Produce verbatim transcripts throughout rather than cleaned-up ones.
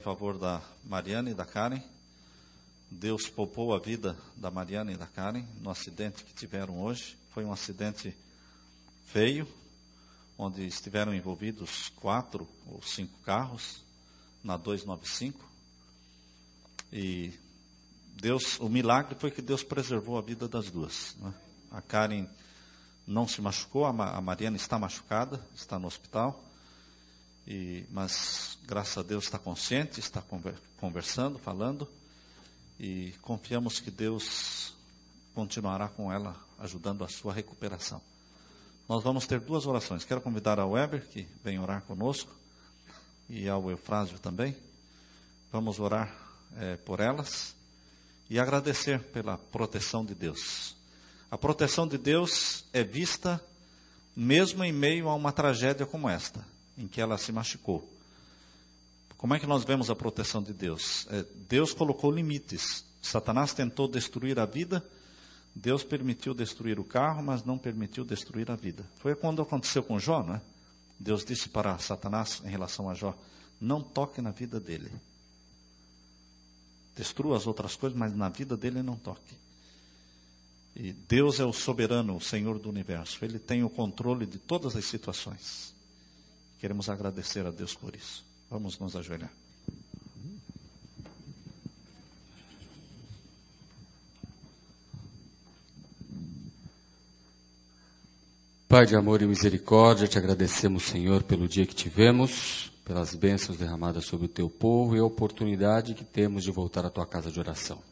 Em favor da Mariana e da Karen. Deus poupou a vida da Mariana e da Karen no acidente que tiveram hoje. Foi um acidente feio, onde estiveram envolvidos quatro ou cinco carros na duzentos e noventa e cinco. E Deus, o milagre foi que Deus preservou a vida das duas, né? A Karen não se machucou, a Mariana está machucada, está no hospital. E, mas, graças a Deus, está consciente, está conversando, falando, e confiamos que Deus continuará com ela, ajudando a sua recuperação. Nós vamos ter duas orações. Quero convidar a Weber, que vem orar conosco, e ao Eufrásio também. Vamos orar é, por elas e agradecer pela proteção de Deus. A proteção de Deus é vista mesmo em meio a uma tragédia como esta, em que ela se machucou. Como é que nós vemos a proteção de Deus? É, Deus colocou limites. Satanás tentou destruir a vida, Deus permitiu destruir o carro, mas não permitiu destruir a vida. Foi quando aconteceu com Jó, não é? Deus disse para Satanás, em relação a Jó, não toque na vida dele. Destrua as outras coisas, mas na vida dele não toque. E Deus é o soberano, o Senhor do universo. Ele tem o controle de todas as situações. Queremos agradecer a Deus por isso. Vamos nos ajoelhar. Pai de amor e misericórdia, te agradecemos, Senhor, pelo dia que tivemos, pelas bênçãos derramadas sobre o teu povo e a oportunidade que temos de voltar à tua casa de oração.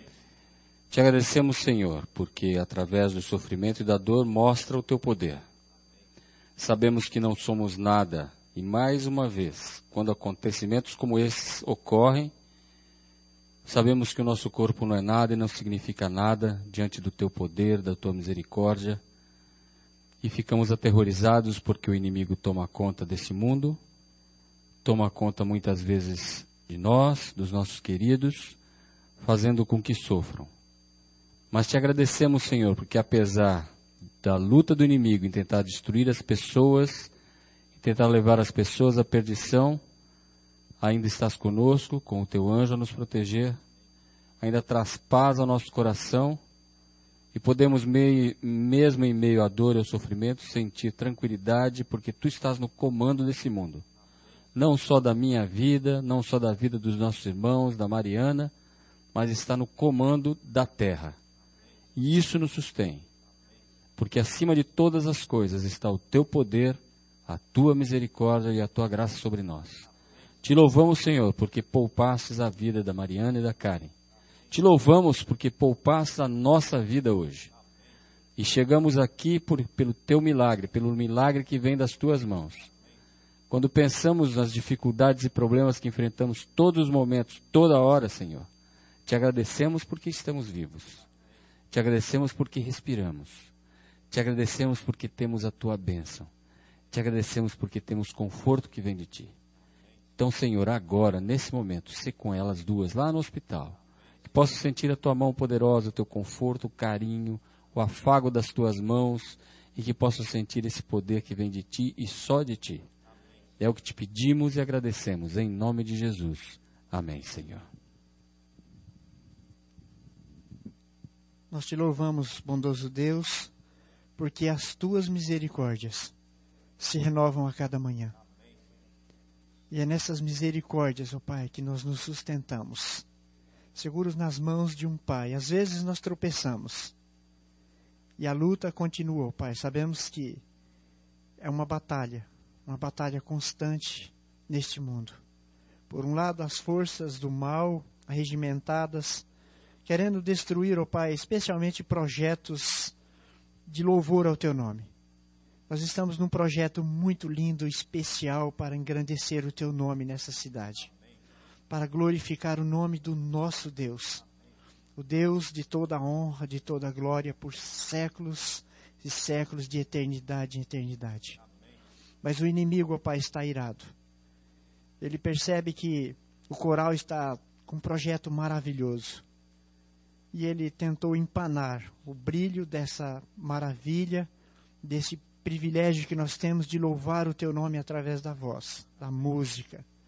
Te agradecemos, Senhor, porque através do sofrimento e da dor mostra o teu poder. Sabemos que não somos nada. E mais uma vez, quando acontecimentos como esses ocorrem, sabemos que o nosso corpo não é nada e não significa nada diante do teu poder, da tua misericórdia. E ficamos aterrorizados porque o inimigo toma conta desse mundo, toma conta muitas vezes de nós, dos nossos queridos, fazendo com que sofram. Mas te agradecemos, Senhor, porque apesar da luta do inimigo em tentar destruir as pessoas, tentar levar as pessoas à perdição, ainda estás conosco, com o teu anjo a nos proteger, ainda traz paz ao nosso coração, e podemos, meio, mesmo em meio à dor e ao sofrimento, sentir tranquilidade, porque tu estás no comando desse mundo. Não só da minha vida, não só da vida dos nossos irmãos, da Mariana, mas está no comando da terra. E isso nos sustém, porque acima de todas as coisas está o teu poder, a tua misericórdia e a tua graça sobre nós. Te louvamos, Senhor, porque poupastes a vida da Mariana e da Karen. Te louvamos porque poupastes a nossa vida hoje. E chegamos aqui por, pelo teu milagre, pelo milagre que vem das tuas mãos. Quando pensamos nas dificuldades e problemas que enfrentamos todos os momentos, toda hora, Senhor, te agradecemos porque estamos vivos. Te agradecemos porque respiramos. Te agradecemos porque temos a tua bênção. Te agradecemos porque temos conforto que vem de ti. Então, Senhor, agora, nesse momento, se com elas duas lá no hospital, que possam sentir a tua mão poderosa, o teu conforto, o carinho, o afago das tuas mãos, e que possam sentir esse poder que vem de ti e só de ti. É o que te pedimos e agradecemos, em nome de Jesus. Amém, Senhor. Nós te louvamos, bondoso Deus, porque as tuas misericórdias se renovam a cada manhã. E é nessas misericórdias, ó Pai, que nós nos sustentamos, seguros nas mãos de um Pai. Às vezes nós tropeçamos, e a luta continua, ó Pai. Sabemos que é uma batalha, uma batalha constante neste mundo. Por um lado, as forças do mal, arregimentadas, querendo destruir, ó Pai, especialmente projetos de louvor ao Teu nome. Nós estamos num projeto muito lindo, especial, para engrandecer o Teu nome nessa cidade. Para glorificar o nome do nosso Deus. O Deus de toda a honra, de toda a glória, por séculos e séculos, de eternidade em eternidade. Mas o inimigo, ó Pai, está irado. Ele percebe que o coral está com um projeto maravilhoso. E ele tentou empanar o brilho dessa maravilha, desse privilégio que nós temos de louvar o Teu nome através da voz, da música,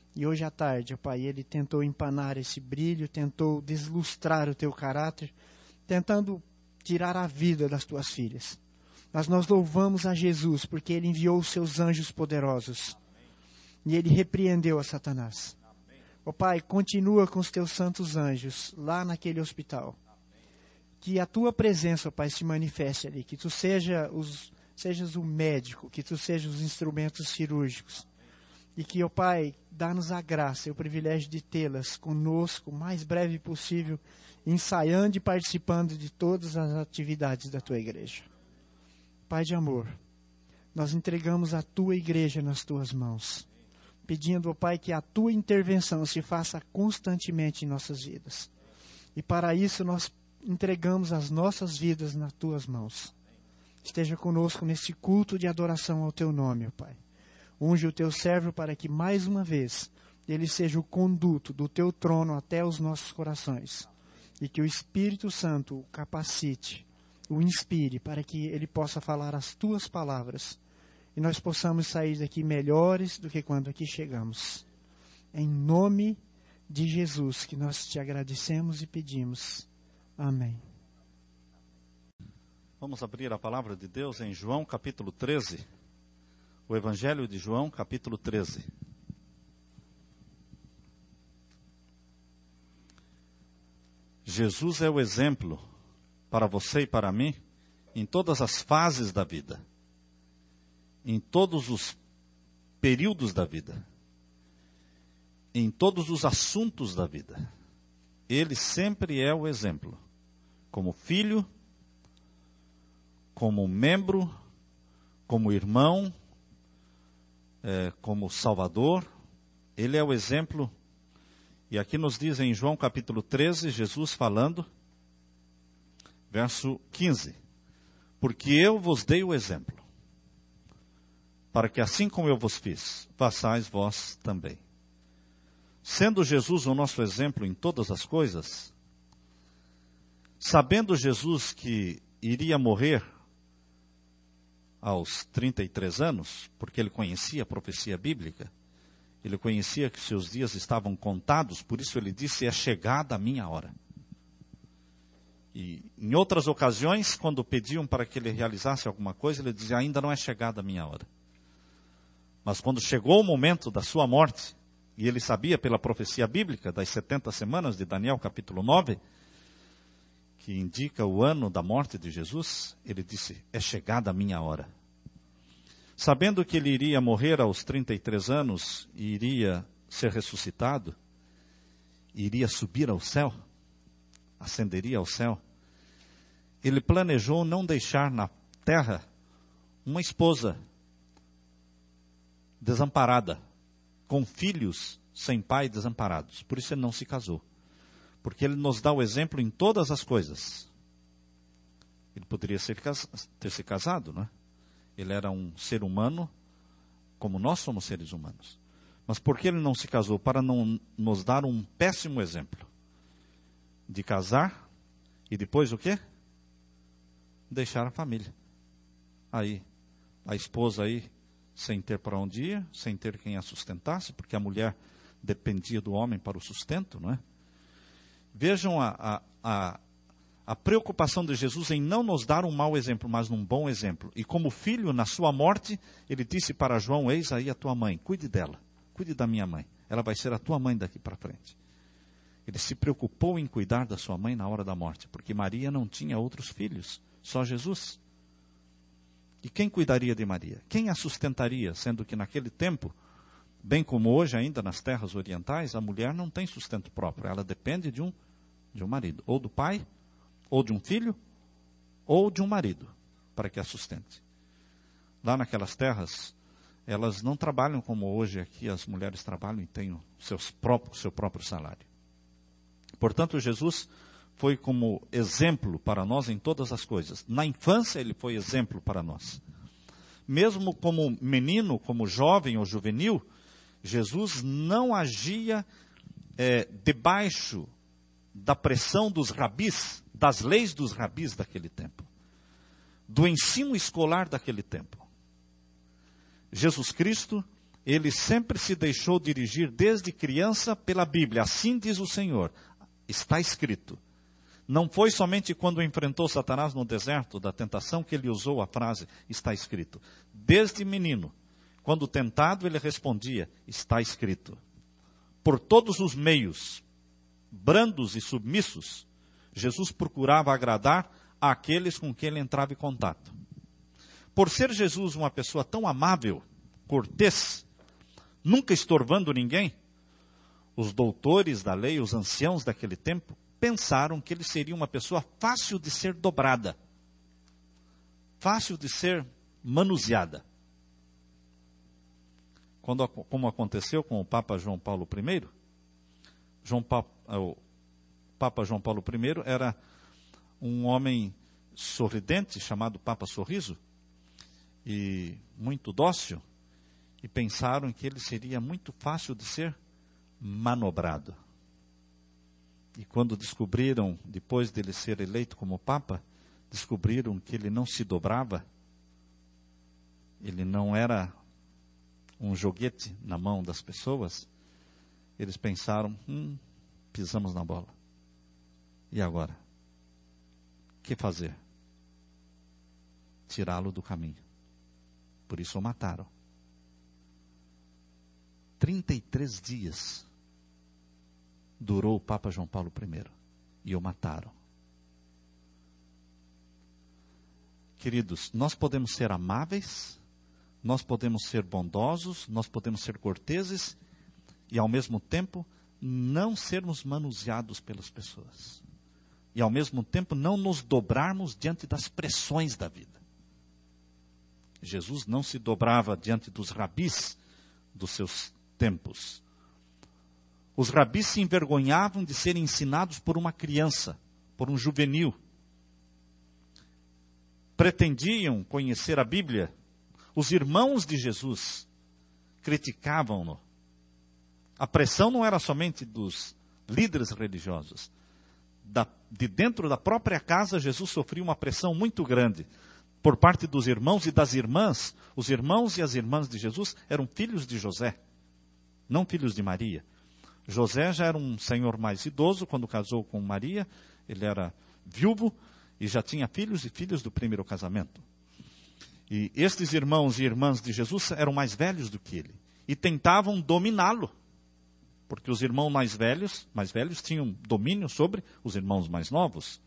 E hoje à tarde, ó Pai, ele tentou empanar esse brilho, tentou deslustrar o teu caráter, tentando tirar a vida das tuas filhas. Mas nós louvamos a Jesus, porque ele enviou os seus anjos poderosos. E ele repreendeu a Satanás. Ó Pai, continua com os teus santos anjos lá naquele hospital. Que a tua presença, ó Pai, se manifeste ali. Que tu seja os, sejas o médico, que tu sejas os instrumentos cirúrgicos. E que, ó Pai, dá-nos a graça e o privilégio de tê-las conosco o mais breve possível, ensaiando e participando de todas as atividades da tua igreja. Pai de amor, nós entregamos a tua igreja nas tuas mãos, pedindo, ó Pai, que a tua intervenção se faça constantemente em nossas vidas. E para isso nós entregamos as nossas vidas nas tuas mãos. Esteja conosco nesse culto de adoração ao teu nome, ó Pai. Unge o teu servo para que, mais uma vez, ele seja o conduto do teu trono até os nossos corações. E que o Espírito Santo o capacite, o inspire, para que ele possa falar as tuas palavras. E nós possamos sair daqui melhores do que quando aqui chegamos. Em nome de Jesus, que nós te agradecemos e pedimos. Amém. Vamos abrir a palavra de Deus em João capítulo treze. O Evangelho de João capítulo treze. Jesus é o exemplo para você e para mim em todas as fases da vida, em todos os períodos da vida, em todos os assuntos da vida. Ele sempre é o exemplo, como filho, como membro, como irmão, é, como salvador. Ele é o exemplo. E aqui nos diz em João capítulo treze, Jesus falando, verso quinze. Porque eu vos dei o exemplo, para que assim como eu vos fiz, façais vós também. Sendo Jesus o nosso exemplo em todas as coisas, sabendo Jesus que iria morrer aos trinta e três anos, porque ele conhecia a profecia bíblica, ele conhecia que seus dias estavam contados, por isso ele disse, é chegada a minha hora. E em outras ocasiões, quando pediam para que ele realizasse alguma coisa, ele dizia, ainda não é chegada a minha hora. Mas quando chegou o momento da sua morte, e ele sabia pela profecia bíblica das setenta semanas de Daniel capítulo nove, que indica o ano da morte de Jesus, ele disse, é chegada a minha hora. Sabendo que ele iria morrer aos trinta e três anos, e iria ser ressuscitado, iria subir ao céu, ascenderia ao céu, ele planejou não deixar na terra uma esposa desamparada, com filhos sem pai desamparados. Por isso ele não se casou. Porque ele nos dá o exemplo em todas as coisas. Ele poderia ser, ter se casado, não é? Ele era um ser humano, como nós somos seres humanos. Mas por que ele não se casou? Para não nos dar um péssimo exemplo. De casar e depois o quê? Deixar a família. Aí, a esposa aí, sem ter para onde ir, sem ter quem a sustentasse, porque a mulher dependia do homem para o sustento, não é? Vejam a, a, a, a preocupação de Jesus em não nos dar um mau exemplo, mas um bom exemplo. E como filho, na sua morte, ele disse para João, eis aí a tua mãe, cuide dela, cuide da minha mãe, ela vai ser a tua mãe daqui para frente. Ele se preocupou em cuidar da sua mãe na hora da morte, porque Maria não tinha outros filhos, só Jesus. E quem cuidaria de Maria? Quem a sustentaria, sendo que naquele tempo, bem como hoje ainda nas terras orientais, a mulher não tem sustento próprio, ela depende de um, de um marido, ou do pai, ou de um filho, ou de um marido, para que a sustente. Lá naquelas terras, elas não trabalham como hoje aqui as mulheres trabalham e têm o seus próprios, seu próprio salário. Portanto, Jesus foi como exemplo para nós em todas as coisas. Na infância, ele foi exemplo para nós. Mesmo como menino, como jovem ou juvenil, Jesus não agia é, debaixo da pressão dos rabis, das leis dos rabis daquele tempo, do ensino escolar daquele tempo. Jesus Cristo ele sempre se deixou dirigir desde criança pela Bíblia. Assim diz o Senhor. Está escrito. Não foi somente quando enfrentou Satanás no deserto da tentação que ele usou a frase, está escrito. Desde menino, quando tentado, ele respondia, está escrito. Por todos os meios, brandos e submissos, Jesus procurava agradar àqueles com quem ele entrava em contato. Por ser Jesus uma pessoa tão amável, cortês, nunca estorvando ninguém, os doutores da lei, os anciãos daquele tempo, pensaram que ele seria uma pessoa fácil de ser dobrada, fácil de ser manuseada. Quando, como aconteceu com o Papa João Paulo I, João pa, o Papa João Paulo I era um homem sorridente, chamado Papa Sorriso, e muito dócil, e pensaram que ele seria muito fácil de ser manobrado. E quando descobriram, depois dele ser eleito como Papa, descobriram que ele não se dobrava, ele não era um joguete na mão das pessoas, eles pensaram, hum, pisamos na bola. E agora? O que fazer? Tirá-lo do caminho. Por isso o mataram. trinta e três dias durou o Papa João Paulo I. E o mataram. Queridos, nós podemos ser amáveis, nós podemos ser bondosos, nós podemos ser corteses e ao mesmo tempo não sermos manuseados pelas pessoas. E ao mesmo tempo não nos dobrarmos diante das pressões da vida. Jesus não se dobrava diante dos rabis dos seus tempos. Os rabis se envergonhavam de serem ensinados por uma criança, por um juvenil. Pretendiam conhecer a Bíblia. Os irmãos de Jesus criticavam-no. A pressão não era somente dos líderes religiosos. Da, de dentro da própria casa, Jesus sofria uma pressão muito grande por parte dos irmãos e das irmãs. Os irmãos e as irmãs de Jesus eram filhos de José, não filhos de Maria. José já era um senhor mais idoso quando casou com Maria. Ele era viúvo e já tinha filhos e filhas do primeiro casamento. E estes irmãos e irmãs de Jesus eram mais velhos do que ele. E tentavam dominá-lo. Porque os irmãos mais velhos, mais velhos tinham domínio sobre os irmãos mais novos.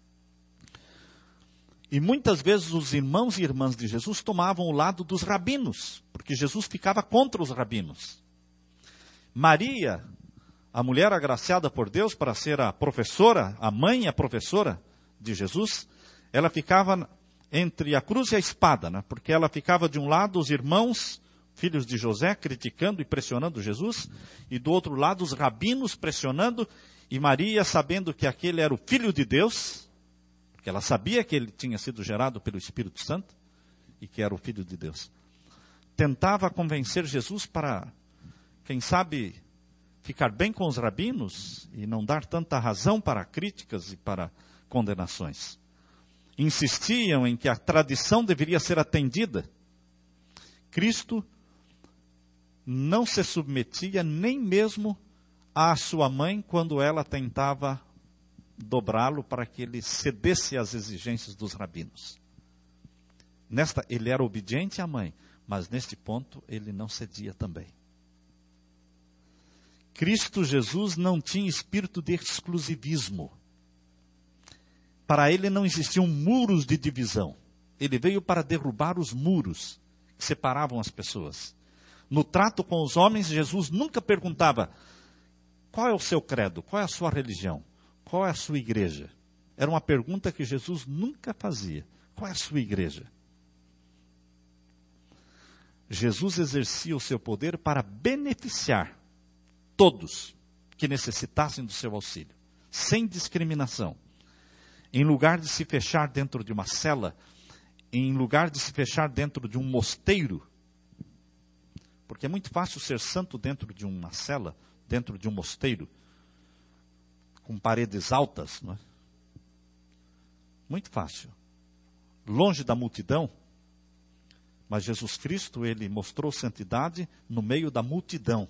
E muitas vezes os irmãos e irmãs de Jesus tomavam o lado dos rabinos. Porque Jesus ficava contra os rabinos. Maria, a mulher agraciada por Deus para ser a professora, a mãe e a professora de Jesus, ela ficava entre a cruz e a espada, né? Porque ela ficava de um lado os irmãos, filhos de José, criticando e pressionando Jesus, e do outro lado os rabinos pressionando, e Maria, sabendo que aquele era o Filho de Deus, porque ela sabia que ele tinha sido gerado pelo Espírito Santo, e que era o Filho de Deus, tentava convencer Jesus para, quem sabe, ficar bem com os rabinos, e não dar tanta razão para críticas e para condenações. Insistiam em que a tradição deveria ser atendida. Cristo não se submetia nem mesmo à sua mãe quando ela tentava dobrá-lo para que ele cedesse às exigências dos rabinos. Nesta, ele era obediente à mãe, mas neste ponto ele não cedia também. Cristo Jesus não tinha espírito de exclusivismo. Para ele não existiam muros de divisão. Ele veio para derrubar os muros que separavam as pessoas. No trato com os homens, Jesus nunca perguntava qual é o seu credo, qual é a sua religião, qual é a sua igreja. Era uma pergunta que Jesus nunca fazia. Qual é a sua igreja? Jesus exercia o seu poder para beneficiar todos que necessitassem do seu auxílio, sem discriminação. Em lugar de se fechar dentro de uma cela, em lugar de se fechar dentro de um mosteiro, porque é muito fácil ser santo dentro de uma cela, dentro de um mosteiro, com paredes altas, não é? Muito fácil. Longe da multidão, Mas Jesus Cristo, ele mostrou santidade no meio da multidão.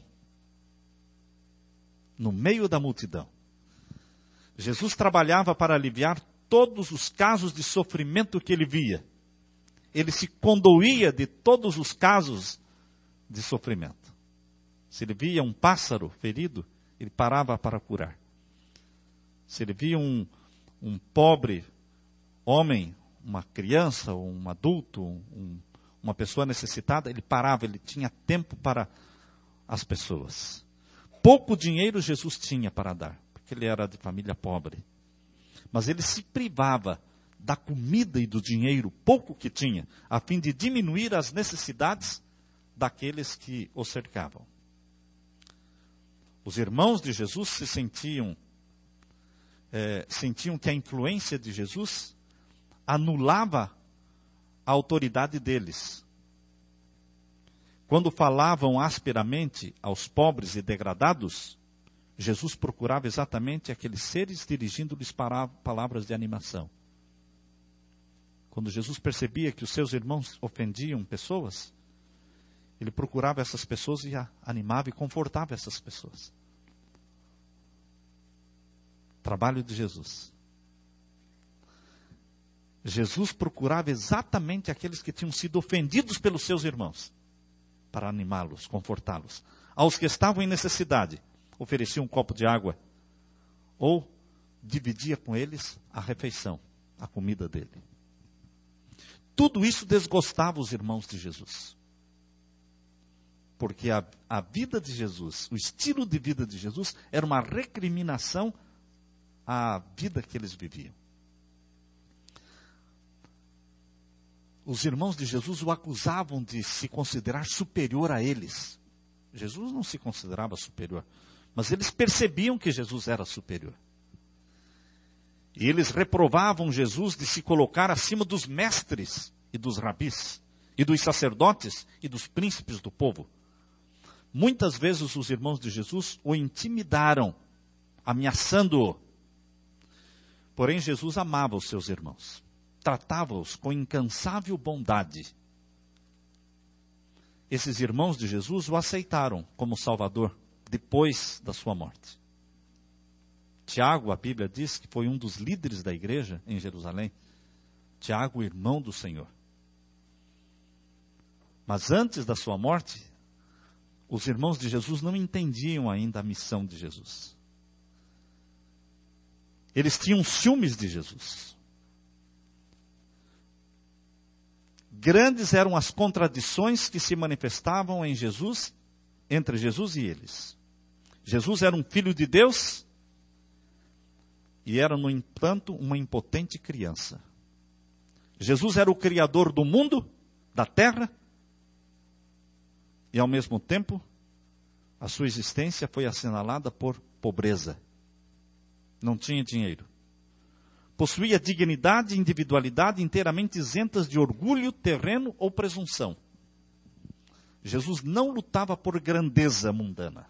No meio da multidão. Jesus trabalhava para aliviar todos os casos de sofrimento que ele via. Ele se condoía de todos os casos de sofrimento. Se ele via um pássaro ferido, ele parava para curar. Se ele via um, um pobre homem, uma criança, ou um adulto, um, uma pessoa necessitada, ele parava, ele tinha tempo para as pessoas. Pouco dinheiro Jesus tinha para dar, porque ele era de família pobre. Mas ele se privava da comida e do dinheiro, pouco que tinha, a fim de diminuir as necessidades daqueles que o cercavam. Os irmãos de Jesus se sentiam, é, sentiam que a influência de Jesus anulava a autoridade deles. Quando falavam asperamente aos pobres e degradados, Jesus procurava exatamente aqueles seres dirigindo-lhes palavras de animação. Quando Jesus percebia que os seus irmãos ofendiam pessoas, ele procurava essas pessoas e animava e confortava essas pessoas. Trabalho de Jesus. Jesus procurava exatamente aqueles que tinham sido ofendidos pelos seus irmãos, para animá-los, confortá-los. Aos que estavam em necessidade, oferecia um copo de água, ou dividia com eles a refeição, a comida dele. Tudo isso desgostava os irmãos de Jesus. Porque a, a vida de Jesus, o estilo de vida de Jesus, era uma recriminação à vida que eles viviam. Os irmãos de Jesus o acusavam de se considerar superior a eles. Jesus não se considerava superior, mas eles percebiam que Jesus era superior. E eles reprovavam Jesus de se colocar acima dos mestres e dos rabis, e dos sacerdotes e dos príncipes do povo. Muitas vezes os irmãos de Jesus o intimidaram, ameaçando-o. Porém, Jesus amava os seus irmãos. Tratava-os com incansável bondade. Esses irmãos de Jesus o aceitaram como Salvador depois da sua morte. Tiago, a Bíblia diz que foi um dos líderes da igreja em Jerusalém. Tiago, irmão do Senhor. Mas antes da sua morte, os irmãos de Jesus não entendiam ainda a missão de Jesus. Eles tinham ciúmes de Jesus. Grandes eram as contradições que se manifestavam em Jesus, entre Jesus e eles. Jesus era um filho de Deus e era, no entanto, uma impotente criança. Jesus era o criador do mundo, da terra, e ao mesmo tempo, a sua existência foi assinalada por pobreza. Não tinha dinheiro. Possuía dignidade e individualidade inteiramente isentas de orgulho, terreno ou presunção. Jesus não lutava por grandeza mundana.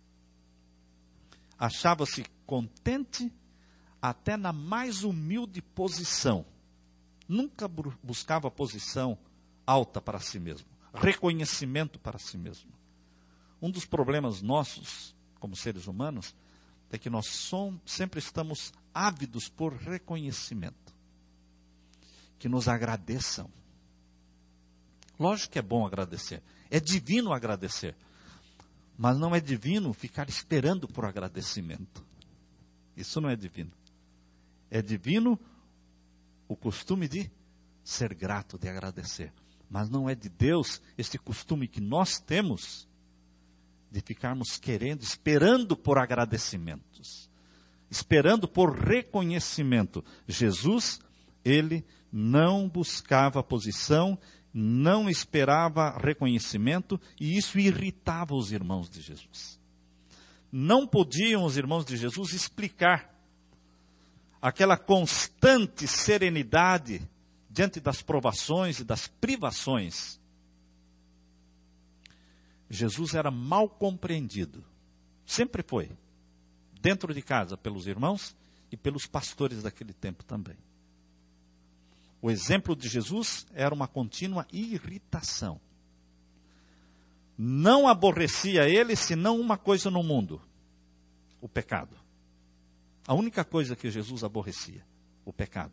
Achava-se contente até na mais humilde posição. Nunca buscava posição alta para si mesmo, reconhecimento para si mesmo. Um dos problemas nossos, como seres humanos, é que nós somos, sempre estamos ávidos por reconhecimento. Que nos agradeçam. Lógico que é bom agradecer. É divino agradecer. Mas não é divino ficar esperando por agradecimento. Isso não é divino. É divino o costume de ser grato, de agradecer. Mas não é de Deus este costume que nós temos de ficarmos querendo, esperando por agradecimentos, esperando por reconhecimento. Jesus, ele não buscava posição, não esperava reconhecimento, e isso irritava os irmãos de Jesus. Não podiam os irmãos de Jesus explicar aquela constante serenidade diante das provações e das privações. Jesus era mal compreendido. Sempre foi. Dentro de casa, pelos irmãos e pelos pastores daquele tempo também. O exemplo de Jesus era uma contínua irritação. Não aborrecia ele senão uma coisa no mundo: o pecado. A única coisa que Jesus aborrecia: o pecado.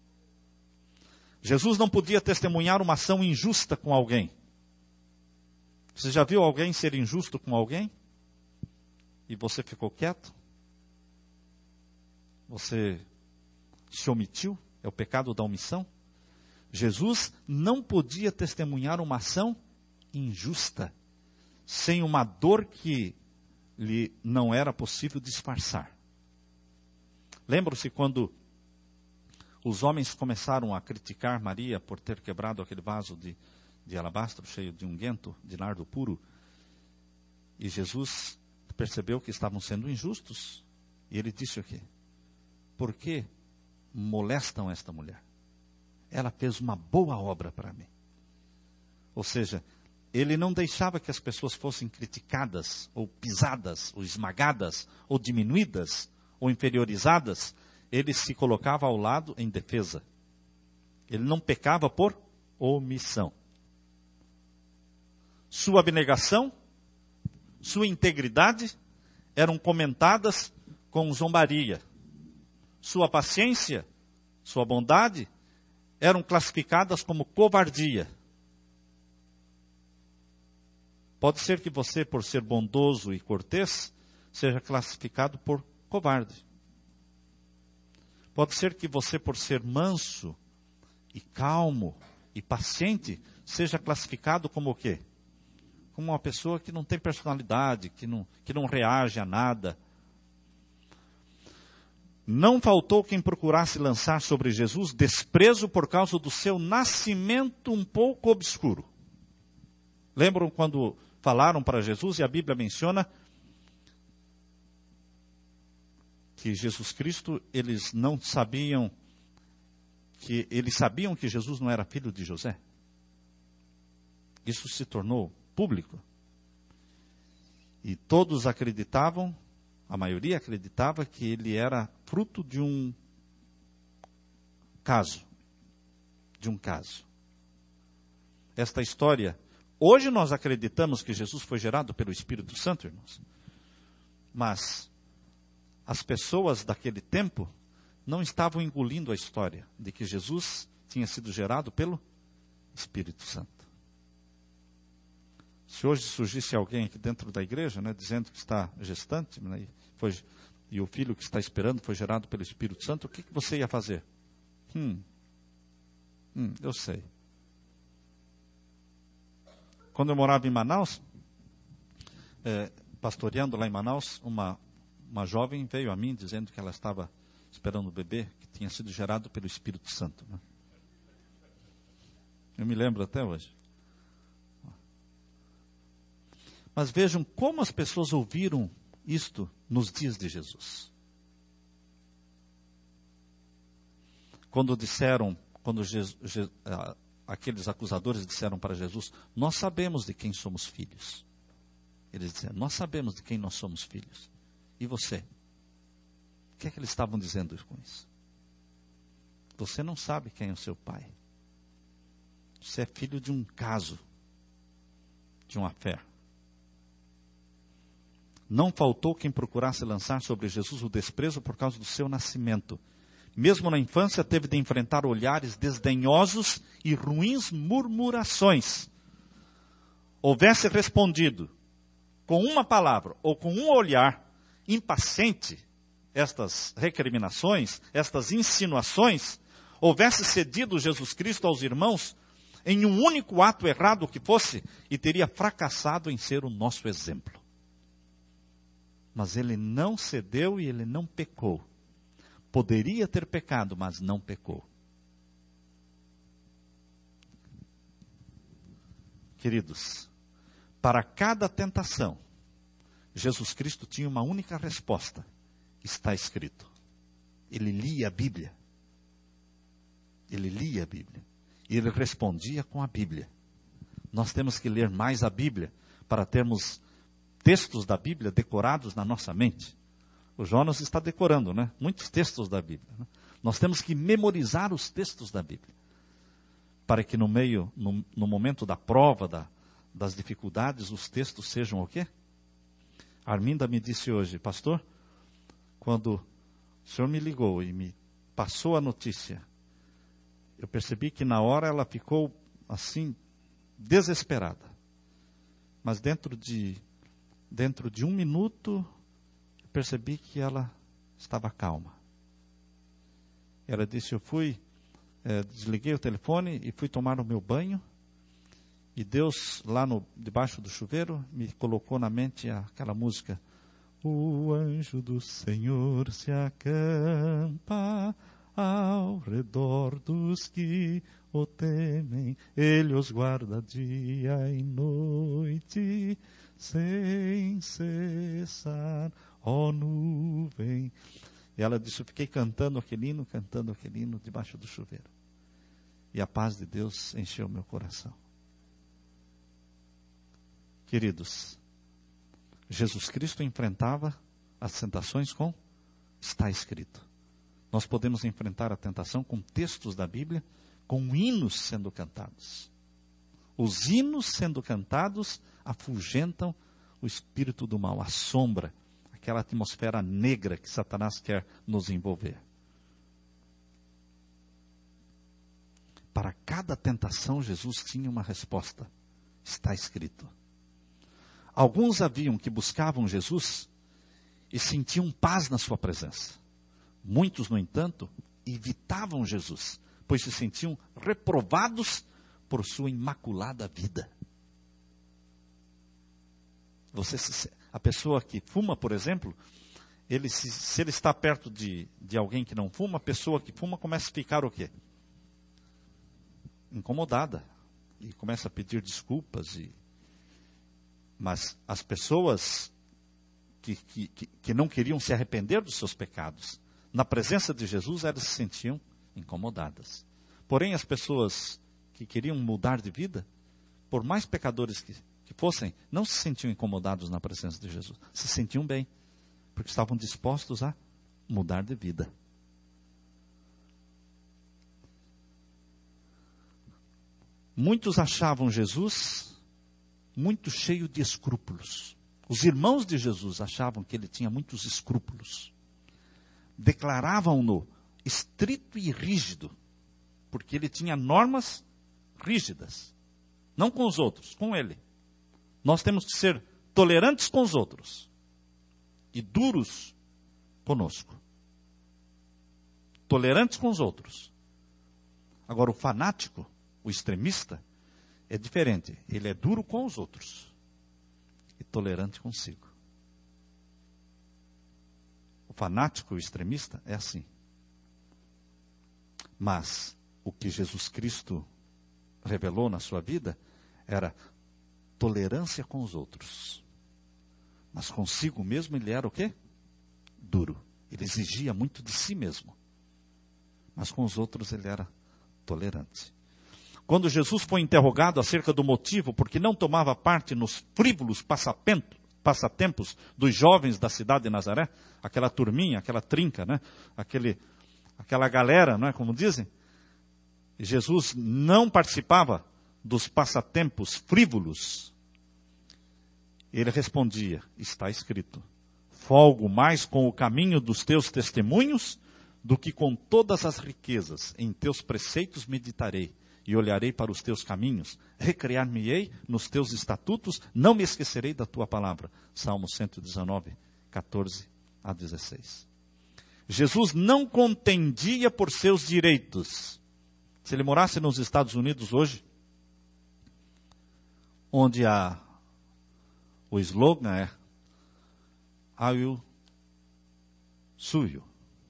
Jesus não podia testemunhar uma ação injusta com alguém. Você já viu alguém ser injusto com alguém? E você ficou quieto? Você se omitiu? É o pecado da omissão? Jesus não podia testemunhar uma ação injusta sem uma dor que lhe não era possível disfarçar. Lembram-se quando os homens começaram a criticar Maria por ter quebrado aquele vaso de, de alabastro cheio de unguento, de nardo puro? E Jesus percebeu que estavam sendo injustos. E ele disse o quê? Por que molestam esta mulher? Ela fez uma boa obra para mim. Ou seja, ele não deixava que as pessoas fossem criticadas, ou pisadas, ou esmagadas, ou diminuídas, ou inferiorizadas. Ele se colocava ao lado em defesa. Ele não pecava por omissão. Sua abnegação, sua integridade eram comentadas com zombaria. Sua paciência, sua bondade eram classificadas como covardia. Pode ser que você, por ser bondoso e cortês, seja classificado por covarde. Pode ser que você, por ser manso e calmo e paciente, seja classificado como o quê? Como uma pessoa que não tem personalidade, que não, que não reage a nada. Não faltou quem procurasse lançar sobre Jesus desprezo por causa do seu nascimento um pouco obscuro. Lembram quando falaram para Jesus, e a Bíblia menciona que Jesus Cristo, eles não sabiam, que eles sabiam que Jesus não era filho de José. Isso se tornou público. E todos acreditavam, a maioria acreditava que ele era fruto de um caso. De um caso. Esta história, hoje nós acreditamos que Jesus foi gerado pelo Espírito Santo, irmãos. Mas as pessoas daquele tempo não estavam engolindo a história de que Jesus tinha sido gerado pelo Espírito Santo. Se hoje surgisse alguém aqui dentro da igreja, né, dizendo que está gestante, né, e, foi, e o filho que está esperando foi gerado pelo Espírito Santo, o que, que você ia fazer? Hum, hum, eu sei. Quando eu morava em Manaus, é, pastoreando lá em Manaus, uma, uma jovem veio a mim dizendo que ela estava esperando o bebê que tinha sido gerado pelo Espírito Santo. Né? Eu me lembro até hoje. Mas vejam como as pessoas ouviram isto nos dias de Jesus. Quando disseram, quando Jesus, Jesus, aqueles acusadores disseram para Jesus, nós sabemos de quem somos filhos. Eles disseram, nós sabemos de quem nós somos filhos. E você? O que é que eles estavam dizendo com isso? Você não sabe quem é o seu pai. Você é filho de um caso, de uma fé. Não faltou quem procurasse lançar sobre Jesus o desprezo por causa do seu nascimento. Mesmo na infância, teve de enfrentar olhares desdenhosos e ruins murmurações. Houvesse respondido com uma palavra ou com um olhar impaciente estas recriminações, estas insinuações, houvesse cedido Jesus Cristo aos irmãos em um único ato errado que fosse, e teria fracassado em ser o nosso exemplo. Mas ele não cedeu e ele não pecou. Poderia ter pecado, mas não pecou. Queridos, para cada tentação, Jesus Cristo tinha uma única resposta. Está escrito. Ele lia a Bíblia. Ele lia a Bíblia. E ele respondia com a Bíblia. Nós temos que ler mais a Bíblia para termos textos da Bíblia decorados na nossa mente. O Jonas está decorando, né? Muitos textos da Bíblia. Né? Nós temos que memorizar os textos da Bíblia. para que no meio, no, no momento da prova, da, das dificuldades, os textos sejam o quê? A Arminda me disse hoje, pastor, quando o senhor me ligou e me passou a notícia, eu percebi que na hora ela ficou assim, desesperada. Mas dentro de, dentro de um minuto, eu percebi que ela estava calma. Ela disse, eu fui, é, desliguei o telefone e fui tomar o meu banho. E Deus, lá no, debaixo do chuveiro, me colocou na mente aquela música. O anjo do Senhor se acampa ao redor dos que o temem. Ele os guarda dia e noite, sem cessar, ó nuvem. E ela disse, eu fiquei cantando aquele hino, cantando aquele hino debaixo do chuveiro. E a paz de Deus encheu meu coração. Queridos, Jesus Cristo enfrentava as tentações com está escrito. Nós podemos enfrentar a tentação com textos da Bíblia, com hinos sendo cantados. Os hinos sendo cantados afugentam o espírito do mal, a sombra, aquela atmosfera negra que Satanás quer nos envolver. Para cada tentação, Jesus tinha uma resposta. Está escrito. Alguns haviam que buscavam Jesus e sentiam paz na sua presença. Muitos, no entanto, evitavam Jesus, pois se sentiam reprovados por sua imaculada vida. Você se, a pessoa que fuma, por exemplo, ele, se, se ele está perto de, de alguém que não fuma, a pessoa que fuma começa a ficar o quê? Incomodada. E começa a pedir desculpas. E, mas as pessoas que, que, que não queriam se arrepender dos seus pecados, na presença de Jesus, elas se sentiam incomodadas. Porém, as pessoas que queriam mudar de vida, por mais pecadores que, que fossem, não se sentiam incomodados na presença de Jesus. Se sentiam bem, porque estavam dispostos a mudar de vida. Muitos achavam Jesus muito cheio de escrúpulos. Os irmãos de Jesus achavam que ele tinha muitos escrúpulos. Declaravam-no estrito e rígido, porque ele tinha normas rígidas. Não com os outros, com ele. Nós temos que ser tolerantes com os outros e duros conosco. Tolerantes com os outros. Agora, o fanático, o extremista, é diferente. Ele é duro com os outros e tolerante consigo. O fanático, o extremista, é assim. Mas o que Jesus Cristo revelou na sua vida era tolerância com os outros. Mas consigo mesmo ele era o quê? Duro. Ele exigia muito de si mesmo. Mas com os outros ele era tolerante. Quando Jesus foi interrogado acerca do motivo por que não tomava parte nos frívolos passatempos dos jovens da cidade de Nazaré, aquela turminha, aquela trinca, né? Aquele, aquela galera, não é como dizem? Jesus não participava dos passatempos frívolos. Ele respondia, está escrito, folgo mais com o caminho dos teus testemunhos do que com todas as riquezas. Em teus preceitos meditarei e olharei para os teus caminhos. Recrear-me-ei nos teus estatutos, não me esquecerei da tua palavra. Salmo cento e dezenove, catorze a dezesseis. Jesus não contendia por seus direitos. Se ele morasse nos Estados Unidos hoje, onde a, o slogan é I will sue you.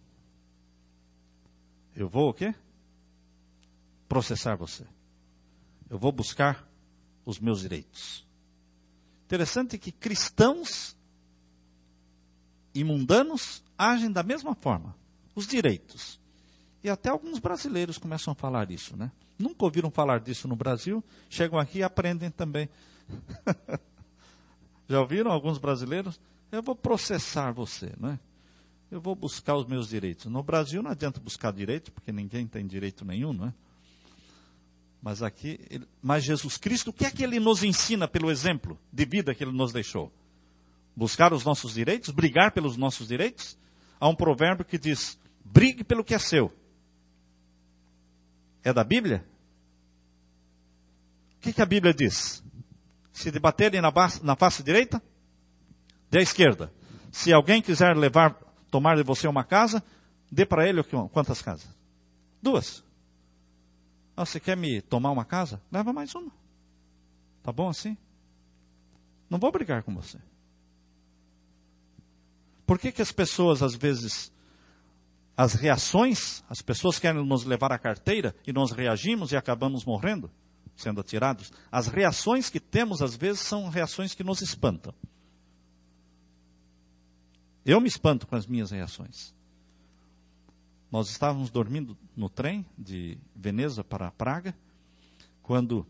Eu vou o quê? Processar você. Eu vou buscar os meus direitos. Interessante que cristãos e mundanos agem da mesma forma. Os direitos. E até alguns brasileiros começam a falar isso, né? Nunca ouviram falar disso no Brasil, chegam aqui e aprendem também. Já ouviram alguns brasileiros? Eu vou processar você, não é? Eu vou buscar os meus direitos. No Brasil não adianta buscar direito, porque ninguém tem direito nenhum, não é? Mas aqui, ele, mas Jesus Cristo, o que é que ele nos ensina pelo exemplo de vida que ele nos deixou? Buscar os nossos direitos, brigar pelos nossos direitos? Há um provérbio que diz, brigue pelo que é seu. É da Bíblia? O que, que a Bíblia diz? Se debaterem na, na face direita, dê à esquerda. Se alguém quiser levar, tomar de você uma casa, dê para ele quantas casas? Duas. Ah, você quer me tomar uma casa? Leva mais uma. Tá bom assim? Não vou brigar com você. Por que que as pessoas, às vezes, as reações, as pessoas querem nos levar à carteira e nós reagimos e acabamos morrendo, sendo atirados? As reações que temos, às vezes, são reações que nos espantam. Eu me espanto com as minhas reações. Nós estávamos dormindo no trem de Veneza para Praga, quando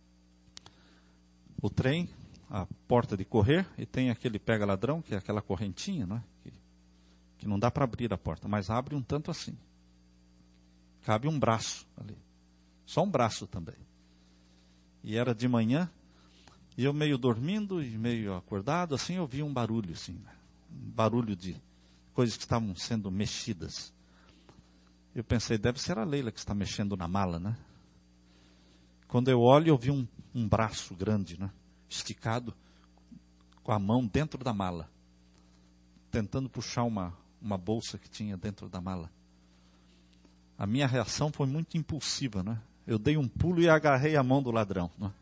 o trem, a porta de correr, e tem aquele pega-ladrão, que é aquela correntinha, não é? que, que não dá para abrir a porta, mas abre um tanto assim. Cabe um braço ali. Só um braço também. E era de manhã, e eu meio dormindo e meio acordado, assim, eu vi um barulho, assim, né? Um barulho de coisas que estavam sendo mexidas. Eu pensei, deve ser a Leila que está mexendo na mala, né? Quando eu olho, eu vi um, um braço grande, né? Esticado, com a mão dentro da mala, tentando puxar uma, uma bolsa que tinha dentro da mala. A minha reação foi muito impulsiva, né? Eu dei um pulo e agarrei a mão do ladrão, né?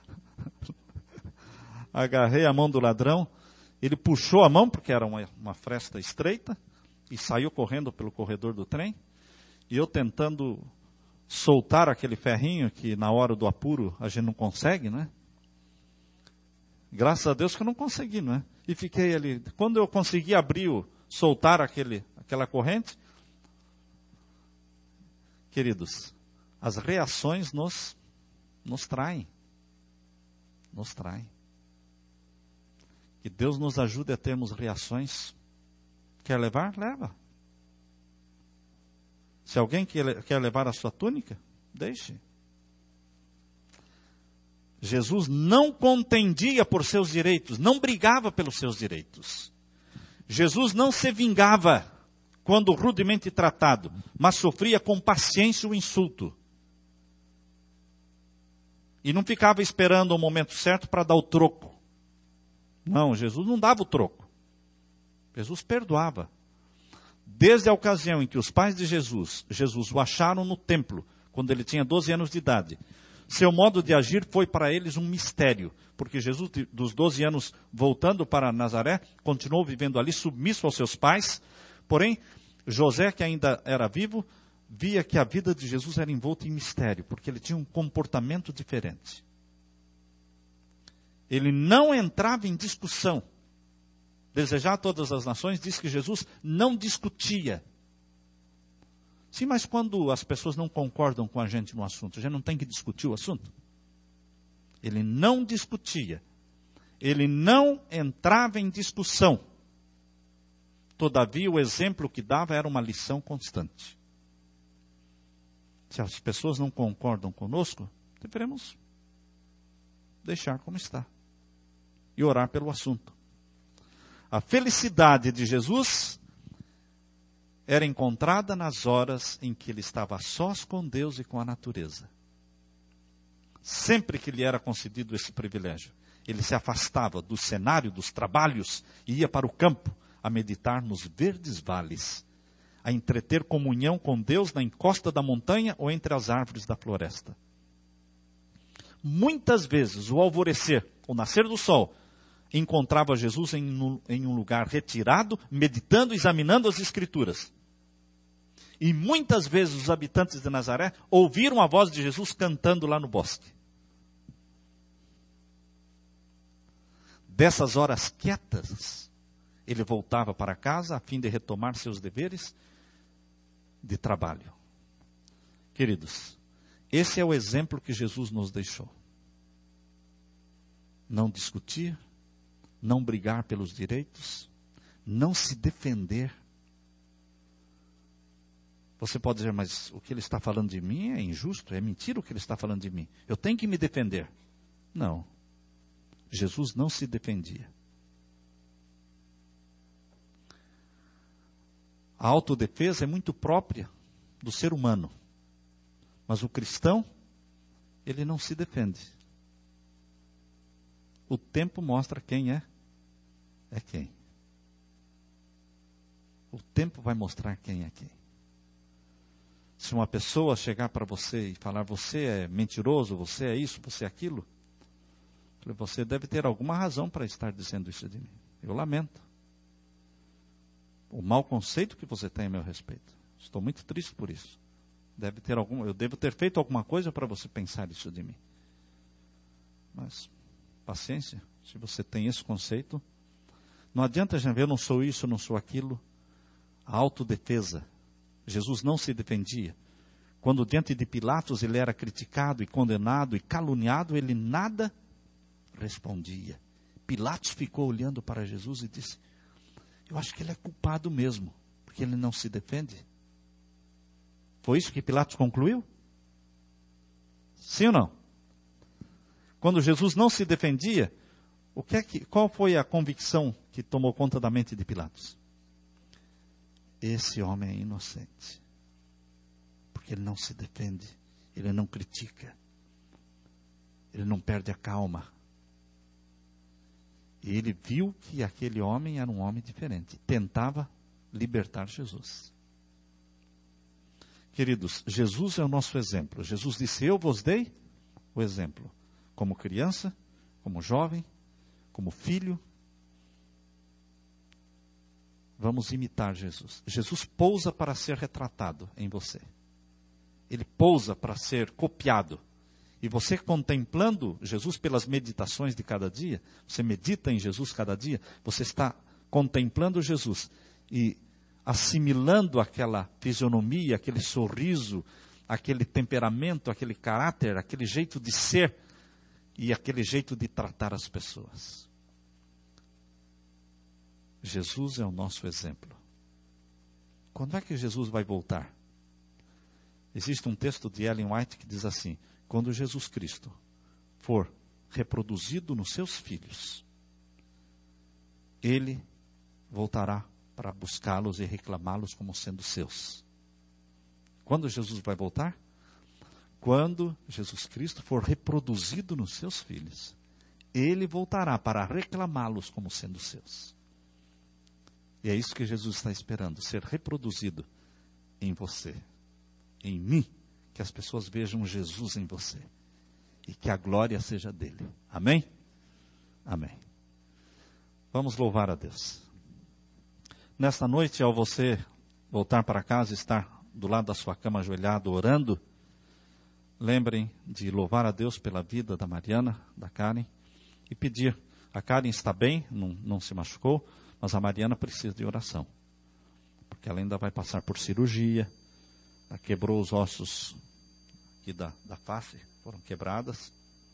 Agarrei a mão do ladrão, ele puxou a mão, porque era uma, uma fresta estreita, e saiu correndo pelo corredor do trem. E eu tentando soltar aquele ferrinho que na hora do apuro a gente não consegue, né? Graças a Deus que eu não consegui, não é? E fiquei ali. Quando eu consegui abrir, o, soltar aquele, aquela corrente, queridos, as reações nos, nos traem. Nos traem. Que Deus nos ajude a termos reações. Quer levar? Leva. Se alguém quer levar a sua túnica, deixe. Jesus não contendia por seus direitos, não brigava pelos seus direitos. Jesus não se vingava quando rudemente tratado, mas sofria com paciência o insulto. E não ficava esperando o momento certo para dar o troco. Não, Jesus não dava o troco. Jesus perdoava. Desde a ocasião em que os pais de Jesus, Jesus o acharam no templo, quando ele tinha doze anos de idade, seu modo de agir foi para eles um mistério, porque Jesus, dos doze anos, voltando para Nazaré, continuou vivendo ali, submisso aos seus pais. Porém, José, que ainda era vivo, via que a vida de Jesus era envolta em mistério, porque ele tinha um comportamento diferente. Ele não entrava em discussão. Desejar a todas as nações diz que Jesus não discutia. Sim, mas quando as pessoas não concordam com a gente no assunto, a gente não tem que discutir o assunto? Ele não discutia. Ele não entrava em discussão. Todavia, o exemplo que dava era uma lição constante. Se as pessoas não concordam conosco, deveremos deixar como está e orar pelo assunto. A felicidade de Jesus era encontrada nas horas em que ele estava a sós com Deus e com a natureza. Sempre que lhe era concedido esse privilégio, ele se afastava do cenário dos trabalhos e ia para o campo a meditar nos verdes vales, a entreter comunhão com Deus na encosta da montanha ou entre as árvores da floresta. Muitas vezes o alvorecer, o nascer do sol, encontrava Jesus em, em um lugar retirado, meditando, examinando as Escrituras. E muitas vezes os habitantes de Nazaré ouviram a voz de Jesus cantando lá no bosque. Dessas horas quietas, ele voltava para casa a fim de retomar seus deveres de trabalho. Queridos, esse é o exemplo que Jesus nos deixou. Não discutir, não brigar pelos direitos, não se defender. Você pode dizer, mas o que ele está falando de mim é injusto, é mentira o que ele está falando de mim. Eu tenho que me defender. Não. Jesus não se defendia. A autodefesa é muito própria do ser humano. Mas o cristão, ele não se defende. O tempo mostra quem é, é quem. O tempo vai mostrar quem é quem. Se uma pessoa chegar para você e falar, você é mentiroso, você é isso, você é aquilo, você deve ter alguma razão para estar dizendo isso de mim. Eu lamento. O mau conceito que você tem a meu respeito. Estou muito triste por isso. Deve ter algum, eu devo ter feito alguma coisa para você pensar isso de mim. Mas, paciência, se você tem esse conceito, não adianta já ver, eu não sou isso, eu não sou aquilo. A autodefesa. Jesus não se defendia. Quando diante de Pilatos ele era criticado e condenado e caluniado, ele nada respondia. Pilatos ficou olhando para Jesus e disse, eu acho que ele é culpado mesmo, porque ele não se defende. Foi isso que Pilatos concluiu? Sim ou não? Quando Jesus não se defendia, o que é que, qual foi a convicção que tomou conta da mente de Pilatos? Esse homem é inocente. Porque ele não se defende, ele não critica, ele não perde a calma. E ele viu que aquele homem era um homem diferente, tentava libertar Jesus. Queridos, Jesus é o nosso exemplo. Jesus disse, eu vos dei o exemplo. Como criança, como jovem, como filho. Vamos imitar Jesus. Jesus pousa para ser retratado em você. Ele pousa para ser copiado. E você contemplando Jesus pelas meditações de cada dia, você medita em Jesus cada dia, você está contemplando Jesus e assimilando aquela fisionomia, aquele sorriso, aquele temperamento, aquele caráter, aquele jeito de ser e aquele jeito de tratar as pessoas. Jesus é o nosso exemplo. Quando é que Jesus vai voltar? Existe um texto de Ellen White que diz assim, quando Jesus Cristo for reproduzido nos seus filhos, Ele voltará para buscá-los e reclamá-los como sendo seus. Quando Jesus vai voltar? Quando Jesus Cristo for reproduzido nos seus filhos, Ele voltará para reclamá-los como sendo seus. E é isso que Jesus está esperando, ser reproduzido em você, em mim, que as pessoas vejam Jesus em você e que a glória seja dele. Amém? Amém. Vamos louvar a Deus. Nesta noite, ao você voltar para casa e estar do lado da sua cama ajoelhado orando, lembrem de louvar a Deus pela vida da Mariana, da Karen, e pedir. A Karen está bem, não, não se machucou, mas a Mariana precisa de oração, porque ela ainda vai passar por cirurgia, ela quebrou os ossos aqui da, da face, foram quebradas,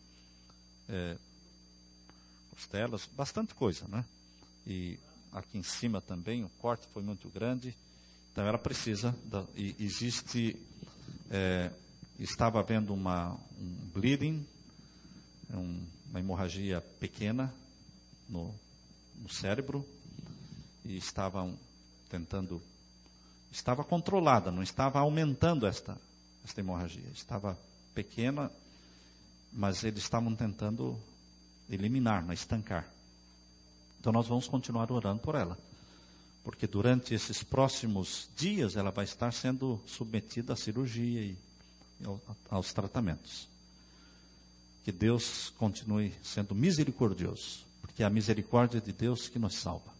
é, costelas, bastante coisa, né? E aqui em cima também, o corte foi muito grande, então ela precisa, da, e existe, é, estava havendo uma, um bleeding, um, uma hemorragia pequena no, no cérebro, e estavam tentando, estava controlada, não estava aumentando esta, esta hemorragia, estava pequena, mas eles estavam tentando eliminar, não estancar. Então nós vamos continuar orando por ela, porque durante esses próximos dias ela vai estar sendo submetida à cirurgia e aos tratamentos. Que Deus continue sendo misericordioso, porque é a misericórdia de Deus que nos salva.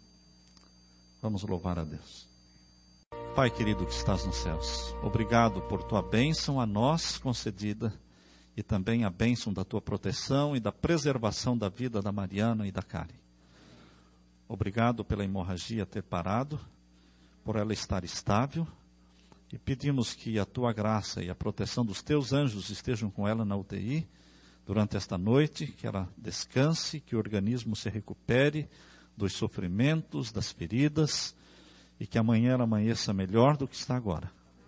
Vamos louvar a Deus. Pai querido que estás nos céus, obrigado por tua bênção a nós concedida e também a bênção da tua proteção e da preservação da vida da Mariana e da Karen. Obrigado pela hemorragia ter parado, por ela estar estável, e pedimos que a tua graça e a proteção dos teus anjos estejam com ela na U T I durante esta noite, que ela descanse, que o organismo se recupere dos sofrimentos, das feridas, e que amanhã ela amanheça melhor do que está agora.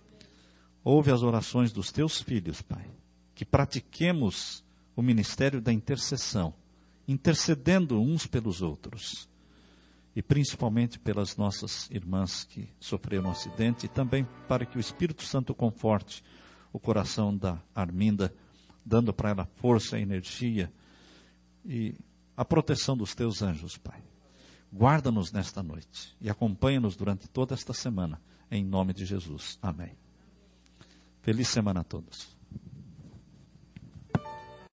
Ouve as orações dos teus filhos, Pai. Que pratiquemos o ministério da intercessão, intercedendo uns pelos outros. E principalmente pelas nossas irmãs que sofreram um acidente, e também para que o Espírito Santo conforte o coração da Arminda, dando para ela força, energia e a proteção dos teus anjos, Pai. Guarda-nos nesta noite e acompanha-nos durante toda esta semana, em nome de Jesus. Amém. Feliz semana a todos.